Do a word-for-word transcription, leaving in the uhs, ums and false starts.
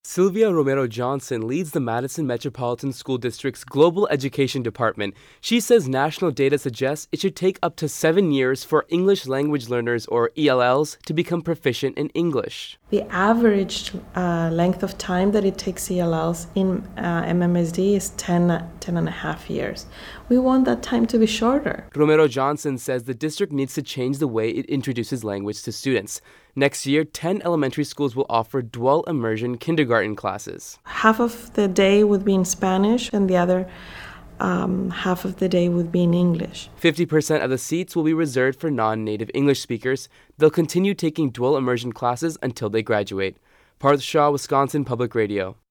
Sylvia Romero Johnson leads the Madison Metropolitan School District's Global Education Department. She says national data suggests it should take up to seven years for English language learners, or E L Ls, to become proficient in English. The average uh, length of time that it takes E L Ls in uh, M M S D is ten, ten and a half years. We want that time to be shorter. Romero Johnson says the district needs to change the way it introduces language to students. Next year, ten elementary schools will offer dual immersion kindergarten classes. Half of the day would be in Spanish and the other um, half of the day would be in English. fifty percent of the seats will be reserved for non-native English speakers. They'll continue taking dual immersion classes until they graduate. Parth Shah, Wisconsin Public Radio.